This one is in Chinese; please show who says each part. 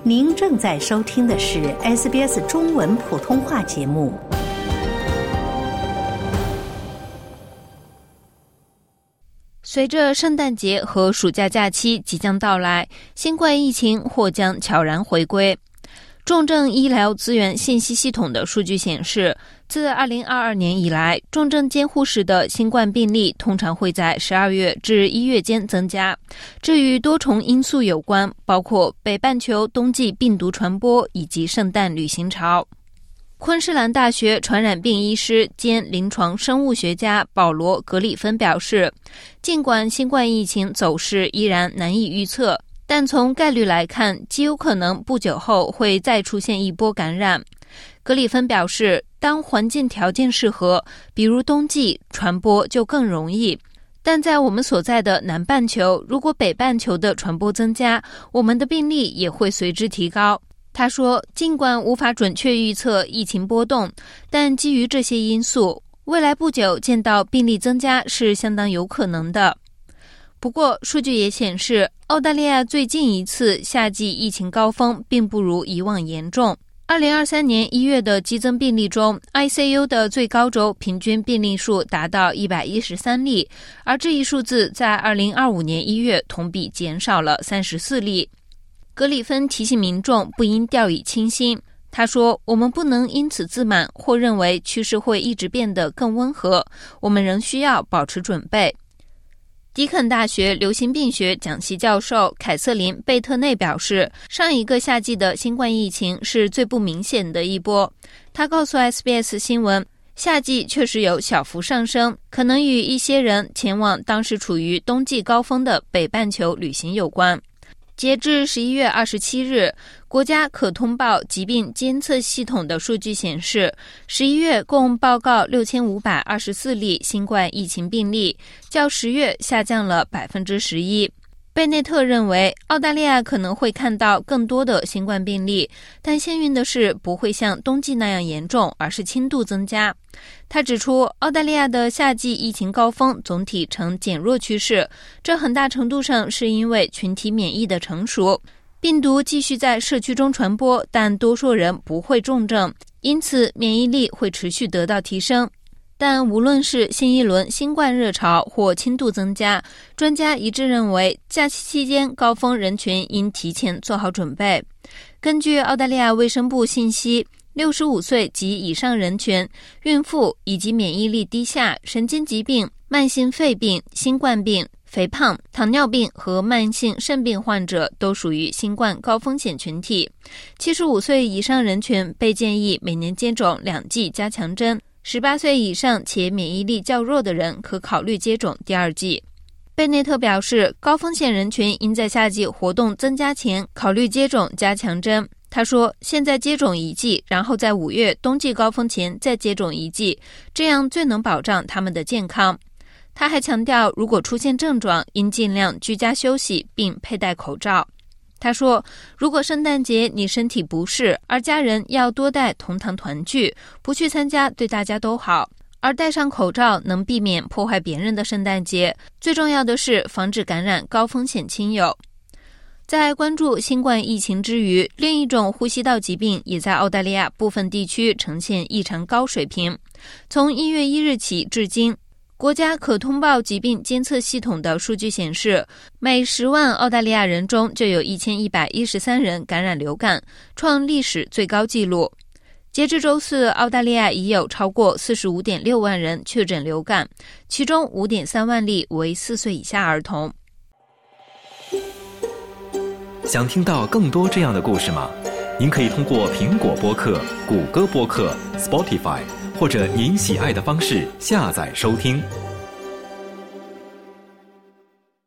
Speaker 1: 您正在收听的是 SBS 中文普通话节目。
Speaker 2: 随着圣诞节和暑假假期即将到来，新冠疫情或将悄然回归。重症医疗资源信息系统的数据显示，自2022年以来，重症监护室的新冠病例通常会在12月至1月间增加，这与多重因素有关，包括北半球冬季病毒传播以及圣诞旅行潮。昆士兰大学传染病医师兼临床生物学家保罗·格里芬表示，尽管新冠疫情走势依然难以预测，但从概率来看，极有可能不久后会再出现一波感染。格里芬表示，当环境条件适合，比如冬季，传播就更容易。但在我们所在的南半球，如果北半球的传播增加，我们的病例也会随之提高。他说，尽管无法准确预测疫情波动，但基于这些因素，未来不久见到病例增加是相当有可能的。不过，数据也显示，澳大利亚最近一次夏季疫情高峰并不如以往严重。2023年1月的激增病例中， ICU 的最高周平均病例数达到113例，而这一数字在2025年1月同比减少了34例。格里芬提醒民众不应掉以轻心。他说，我们不能因此自满或认为趋势会一直变得更温和，我们仍需要保持准备。迪肯大学流行病学讲席教授凯瑟琳·贝特内表示，上一个夏季的新冠疫情是最不明显的一波。他告诉 SBS 新闻，夏季确实有小幅上升，可能与一些人前往当时处于冬季高峰的北半球旅行有关。截至11月27日，国家可通报疾病监测系统的数据显示，11月共报告6524例新冠疫情病例，较10月下降了 11%。贝内特认为，澳大利亚可能会看到更多的新冠病例，但幸运的是不会像冬季那样严重，而是轻度增加。他指出，澳大利亚的夏季疫情高峰总体呈减弱趋势，这很大程度上是因为群体免疫的成熟，病毒继续在社区中传播，但多数人不会重症，因此免疫力会持续得到提升。但无论是新一轮新冠热潮或轻度增加，专家一致认为，假期期间高峰人群应提前做好准备。根据澳大利亚卫生部信息，65岁及以上人群、孕妇以及免疫力低下、神经疾病、慢性肺病、新冠病、肥胖、糖尿病和慢性肾病患者都属于新冠高风险群体。75岁以上人群被建议每年接种2剂加强针，18岁以上且免疫力较弱的人可考虑接种第2剂。贝内特表示，高风险人群应在夏季活动增加前考虑接种加强针。他说，现在接种1剂，然后在5月冬季高峰前再接种1剂，这样最能保障他们的健康。他还强调，如果出现症状，应尽量居家休息并佩戴口罩。他说，如果圣诞节你身体不适，而家人要多带同堂团聚，不去参加对大家都好，而戴上口罩能避免破坏别人的圣诞节。最重要的是防止感染高风险亲友。在关注新冠疫情之余，另一种呼吸道疾病也在澳大利亚部分地区呈现异常高水平。从1月1日起至今，国家可通报疾病监测系统的数据显示，每10万澳大利亚人中就有1113人感染流感，创历史最高纪录。截至周四，澳大利亚已有超过 45.6 万人确诊流感，其中 5.3 万例为4岁以下儿童。
Speaker 3: 想听到更多这样的故事吗？您可以通过苹果播客、谷歌播客、Spotify 或者您喜爱的方式下载收听。